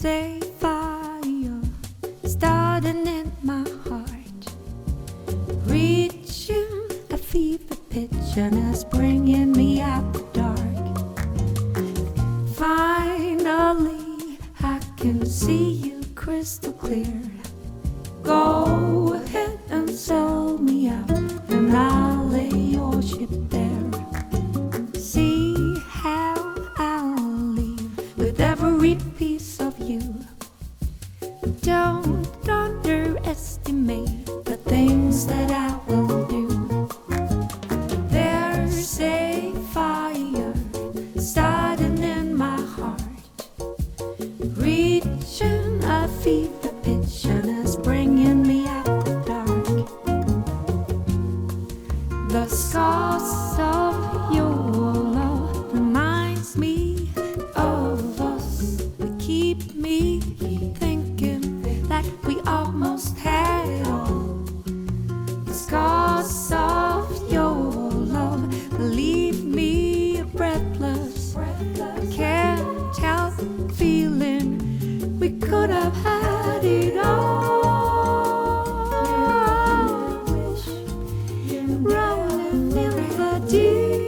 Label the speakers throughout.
Speaker 1: a fire starting in my heart, reaching a fever pitch, and it's bringing me out the dark. Finally, I can see you crystal clear. Go ahead and sell me out, and I'll lay your ship there. See how I'll leave with every piece of you. Don't underestimate the things that I will do. There's a fire starting in my heart, reaching a fever pitch, and it's bringing me out the dark. The scars of your love reminds me of us. They keep me thinking that we almost had it all. The scars of your love leave me breathless. I can't help feeling we could have had it all. Rolling in the deep,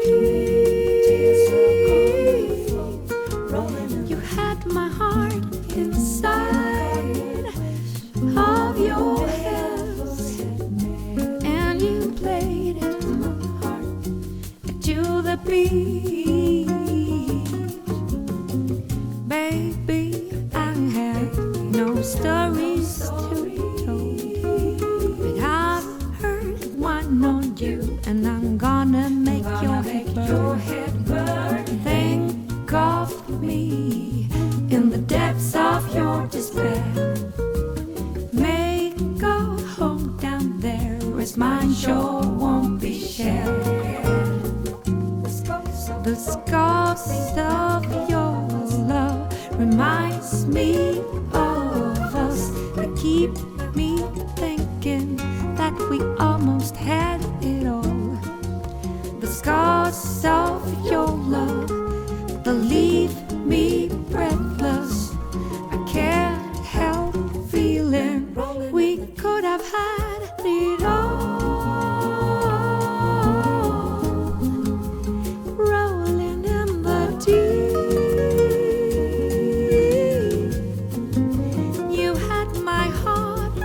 Speaker 1: you had my heart inside of your hands, and you played it to the beat. Baby, I have no stories to tell, but I've heard one on you, and I'm gonna make your head burn. Think of me in the depths of your despair. Make a home down there, as mine sure won't be shared. The scars of your love reminds me of us. They keep me thinking that we almost had it all. The scars of your love, they leave me breathless. I can't help feeling we could have had it all. Rolling in the deep, you had my heart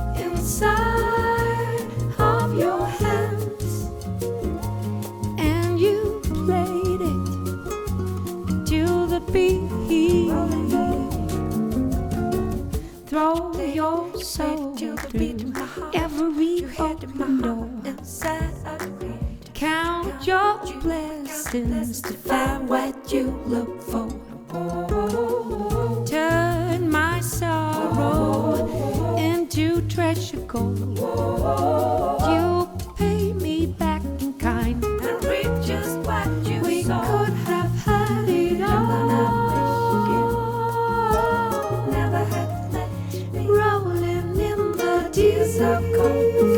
Speaker 1: inside of your hands, and you played it to the beat. Throw your soul through every open door. Count your blessings to find what you look for. Turn my sorrow into treasure gold. You pay me back in kind and reap just what you sow. We could have had it all. Never had that rolling in the deep.